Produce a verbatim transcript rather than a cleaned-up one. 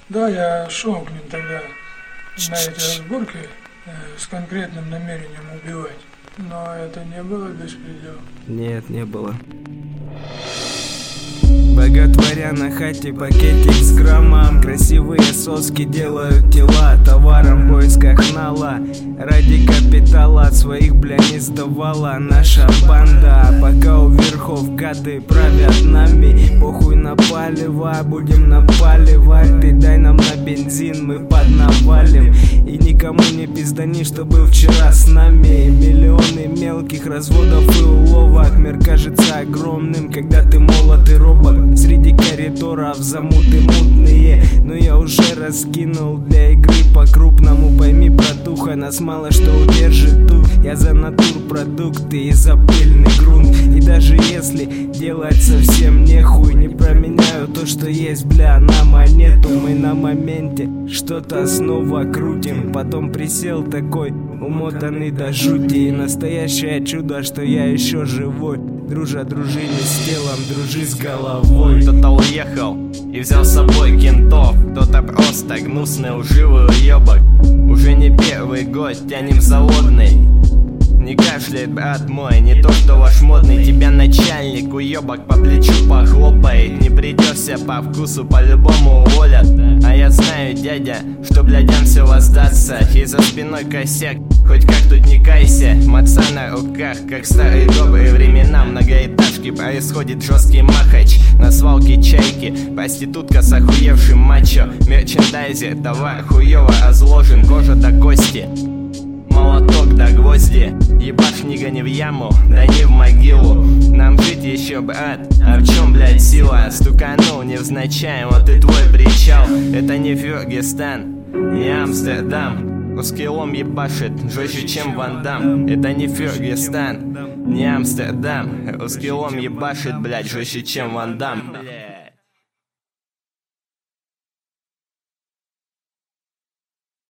Да, я шел к ним тогда на эти разборки э, с конкретным намерением убивать. Но это не было беспредел. Нет, не было. Боготворя на хате пакетик с граммом. Красивые соски делают тела товаром в поисках нала. Ради капитала от своих, бля, не сдавала наша банда. Пока у верхов гады правят нами. Похуй напаливай, будем напаливать. Ты дай нам на бензин, мы поднавалим. И никому не пиздани, что был вчера с нами. Миллионы мелких разводов и уловок. Мир кажется огромным, когда ты молод и робот. Среди коридоров замуты мутные. Но я уже раскинул для игры по-крупному. Пойми, братуха, нас мало что удержит тут. Я за натурпродукты и за пыльный грунт. И даже если делать совсем нехуй, не променяю то, что есть, бля, на монету. Мы на моменте что-то снова крутим. Потом присел такой, умотанный до жути. И настоящее чудо, что я еще живой. Дружа, дружи не с телом, дружи с головой. Кто-то уехал и взял с собой кентов. Кто-то просто гнусный, лживый уебок. Уже не первый год тянем заводный. Не кашляет, брат мой, не то что ваш модный. Тебя начальник, уебок, по плечу похлопает. Не придешься по вкусу, по-любому уволят. А я знаю, дядя, что блядям все воздастся. И за спиной косяк, хоть как тут не кайся. Маца на руках, как в старые добрые времена. В многоэтажке происходит жесткий махач. На свалке чайки, проститутка с охуевшим мачо. Мерчендайзер, товар хуево разложен, кожа до кости. Молоток до гвозди, ебашь не гони в яму, да не в могилу. Нам жить еще, брат, а в чем, блядь, сила? Стуканул невзначай, вот и твой причал. Это не Фергистан, не Амстердам. Русский лом ебашит жестче, чем Ван Дам. Это не Фергистан, не Амстердам. Русский лом ебашит, блядь, жестче, чем Ван Дам.